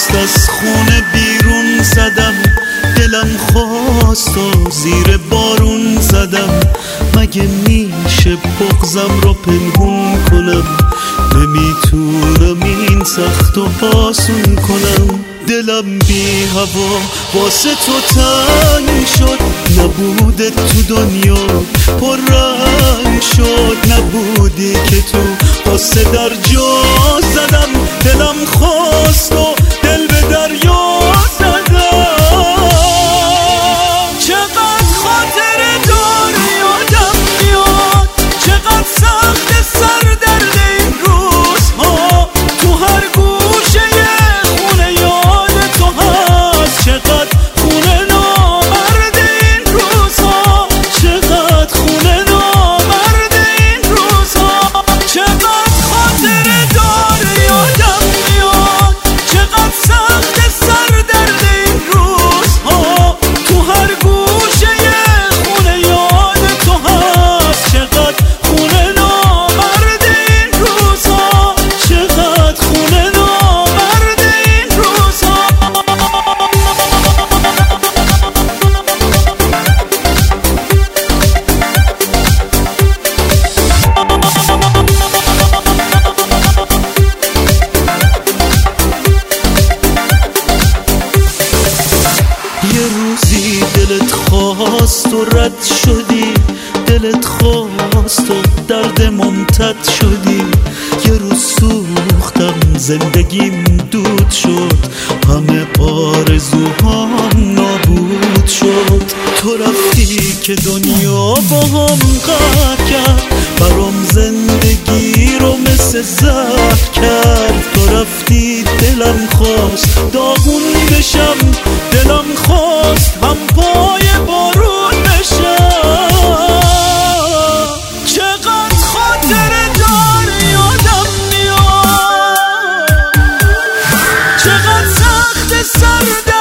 دست از خونه بیرون زدم، دلم خواست و زیر بارون زدم. مگه میشه بغضم رو پنهون کنم؟ نمیتونم این سخت و آسون کنم. دلم بی هوا واسه تو تنگ شد، نبوده تو دنیا پر رنگ شد. نبودی که تو واسه در جا زدم، دلم خواست و دل به دریا زدم. چقدر خاطر داری یادم میاد، چقدر سخت سر درد این روزها. تو هر گوشه خونه یاد تو هست، چقدر خونه نامرد این روزها، چقدر خونه نامرد این روزها. چقدر خاطر داری یادم میاد، چقدر سخت سر درد این روزها. تو هر گوشه خونه یاد تو هست، چقدر خونه نامرد این روزها، چقدر خونه نامرد این روزها. یه روزی دلت خواست و رد شدی، دلت خواست و درد ممتد شدی. یه روز سوختم زندگیم دود شد، همه آرزوهام نابود شد. تو رفتی که دنیا با هم قهر کرد، برام زندگی رو مثل زهر کرد. تو رفتی دلم خواست داغون بشم، دلم خواست هم پای بارون بشم. چقدر خاطر داری یادم میاد، چقدر سخت سر